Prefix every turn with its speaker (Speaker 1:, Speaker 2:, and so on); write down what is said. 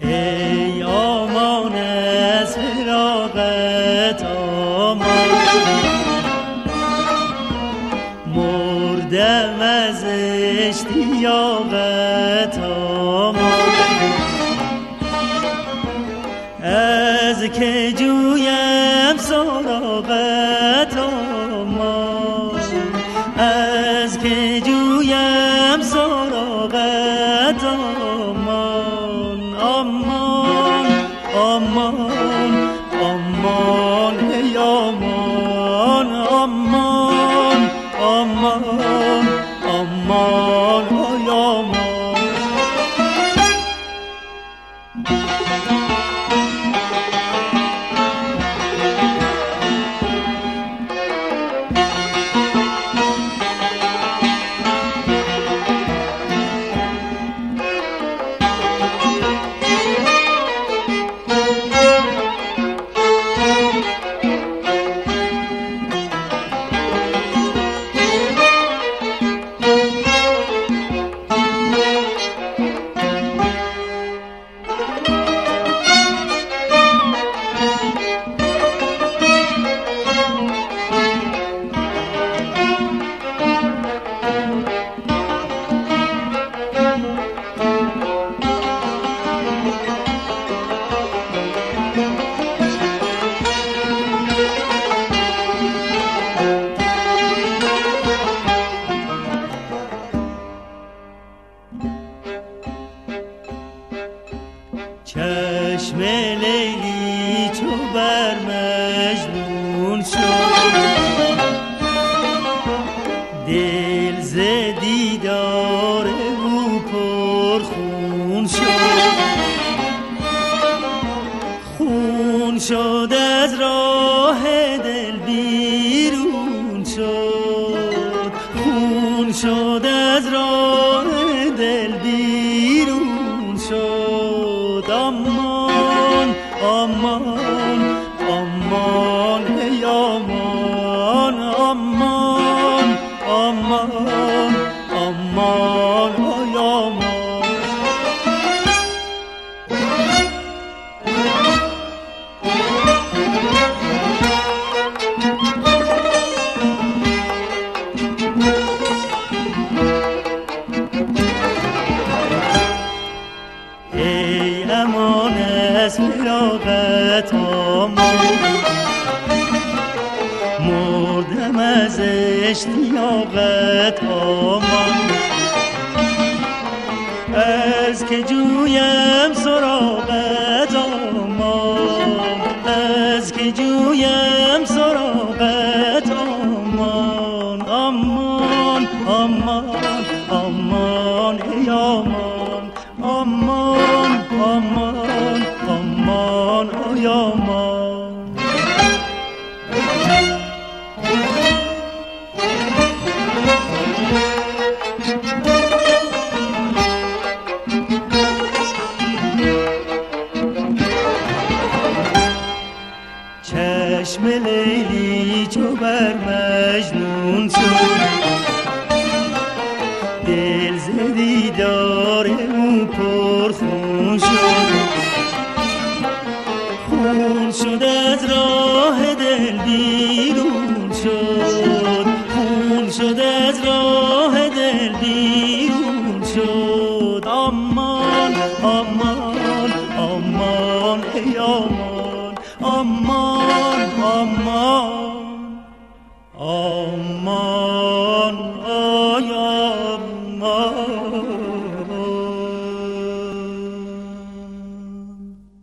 Speaker 1: ای آمان از فراقت آمان، مردم از اشتیاقت آمان. از که جویم سراغت آمان، از که جویم سراغت آمان. آمان آمان آمان ای آمان، آمان آمان آمان ای آمان. چشم لیلی چو بر مجنون شد، دل ز دیدار او پرخون شد. خون شد از راه دل بیرون شد، خون شد از راه دل بیرون شد. آمان آمان آمان ای آمان، آمان آمان آمان ای آمان. ای امان از فراقت آمان، مردم از اشتیاقت آمان. از که جویم سراغت آمان، از که جویم سراغت آمان. آمان آمان آمان ای آمان، آمان آمان آمان ای آمان. چشم لیلی چو بر مجنون شد، دل ز دیدار او پرخون شد. خون شد از راه دل بیرون شد، خون شد از راه دل بیرون شد. آمان آمان آمان ای آمان، آمان آمان آمان.